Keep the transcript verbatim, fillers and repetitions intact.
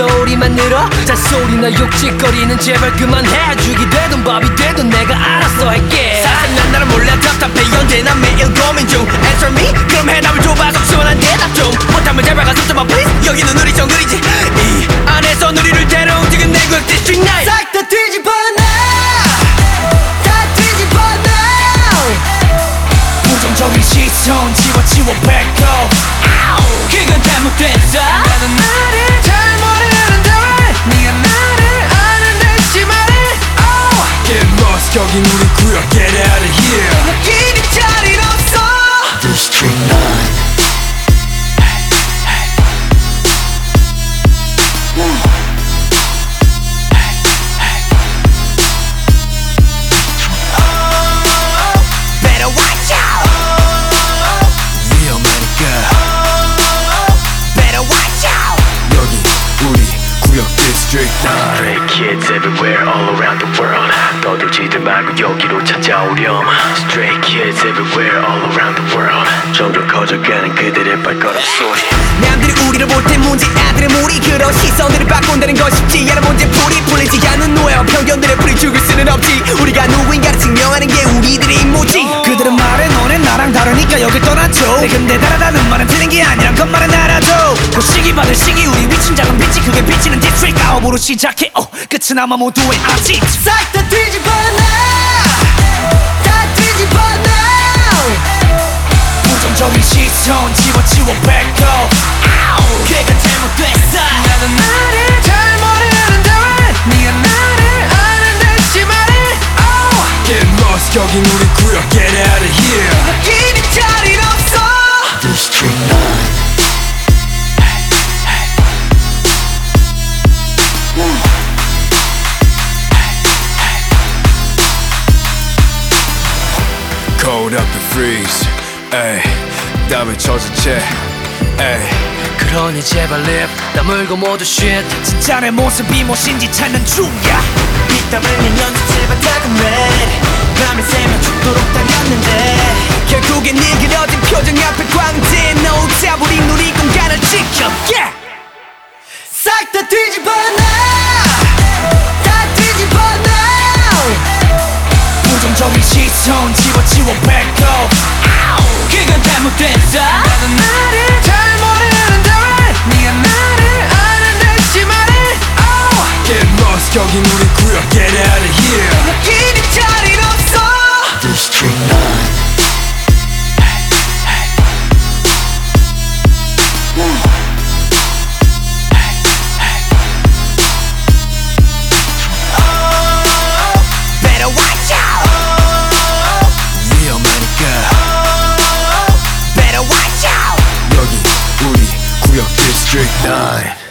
소리만 늘어 잔소리나 욕짓거리는 제발 그만해. 죽이 되든 밥이 되든 내가 알아서 할게. 사생난 나를 몰래 답답해 언제나 매일 고민 중 Answer me 그럼 해답을 줘봐 속 시원한 대답 좀 못하면 제발 가서 좀봐 please. 여기는 우리 정글이지 이 안에서 우리를 데려 움직인 내 구역 디스트릭 나인 싹 다 뒤집어 놔. 다 뒤집어 놔. 부정적인 시선 지워지워 back up. 그건 잘못됐어. 나는 나를 잘 모르는데 왜 네가 나를 아는데 지 말해. oh. Get lost 여긴 우리 구역 Get out of here. 너끼리 자리 없어. District 나인 Stray kids everywhere all around the world. 떠들지들 말고 여기로 찾아오렴. Stray kids everywhere all around the world. 점점 커져가는 그들의 발걸음 소리. 남들이 우리를 볼 때 문제 아들의 무리 그런 시선들을 바꾼다는 건 쉽지 않은 문제풀이. 풀리지 않는 노예와 편견들의 풀이 죽을 수는 없지. 우리가 누구인가를 증명하는 게 우리들의 임무지. 그들은 말해 너네 나랑 다르니까 여길 떠나줘. 네, 근데 다르다는 말은 틀린 게 아니란 것만은 알아줘. 그 시기 받을 시기 우리 위친 작은 빛이 그게 비치는 디스트릭 아홉으로 시작해 어, 끝은 아마 모두의 아직. 싹 다 뒤집어 놔. 다 뒤집어 놔. 부정적인 시선 지워지워 back up. 그건 잘못됐어. 나는 나를 잘 모르는데 왜 네가 나를 아는데 지 말해. oh. Get lost 여긴 우리 구역 Get out of here. 너끼리 자리 없어. District 나인 Cold up and freeze 에이 땀에 젖은 채 에이 그러니 제발 립 다물고 모두 shit. 진짜 내 모습이 무엇인지 찾는 중이야. 빗 땀을면 연습실과 작은 red 밤을 새며 죽도록 달렸는데 결국엔 네 그려진 표정 앞에 광대 No doubt 우린 우리 공간을 지켜 yeah! 싹 다 뒤집어 놔. 다 뒤집어 놔. 부정적인 시선 지워지워 back up. 그건 잘못됐어. 나는 나를 잘 모르는데 왜 네가 나를 아는데 지 말해. oh. Get lost 여긴 우리 구역 Get out of here. 너끼리 자리 없어. District 나인 District 나인